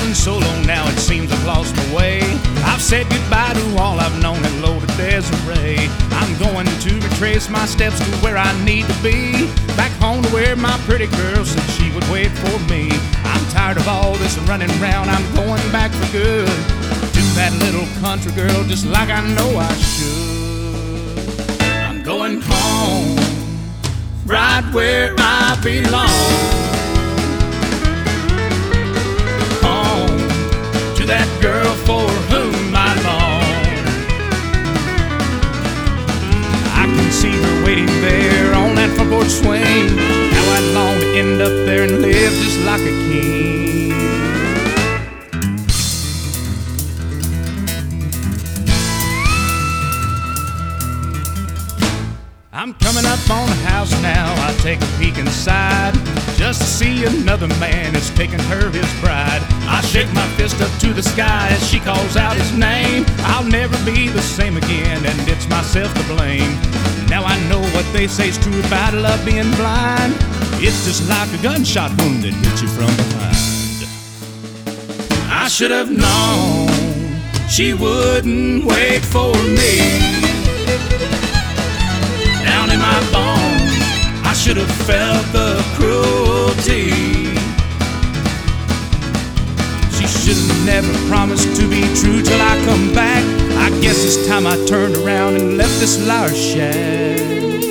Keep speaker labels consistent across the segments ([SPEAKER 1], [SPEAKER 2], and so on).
[SPEAKER 1] traveling so long now, it seems I've lost my way. I've said goodbye to all I've known, hello to Desiree. I'm going to retrace my steps to where I need to be, back home to where my pretty girl said she would wait for me. I'm tired of all this running around, I'm going back for good to that little country girl, just like I know I should. I'm going home, right where I belong. That girl for whom I long. I can see her waiting there on that front porch swing. How I'd long to end up there and live just like a king. I'm coming up on the house now, I take a peek inside, just to see another man that's taking her his bride. I shake my fist up to the sky as she calls out his name. I'll never be the same again, and it's myself to blame. Now I know what they say's true about love being blind. It's just like a gunshot wound that hits you from behind. I should have known she wouldn't wait for me. Down in my bones, I should have felt the cruelty. She should have never promised to be true till I come back. I guess it's time I turned around and left this liar shack.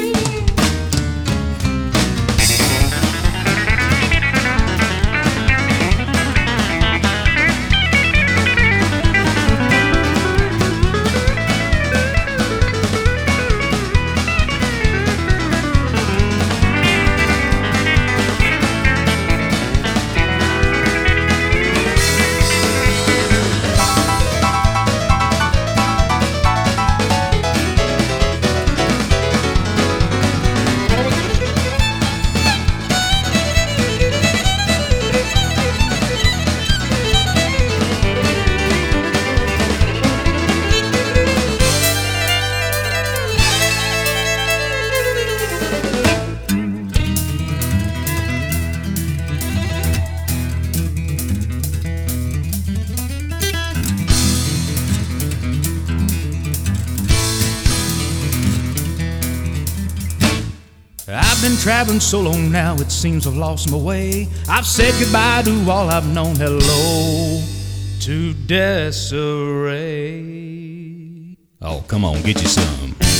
[SPEAKER 1] I've been traveling so long now, it seems I've lost my way. I've said goodbye to all I've known, hello to Desiree. Oh, come on, get you some.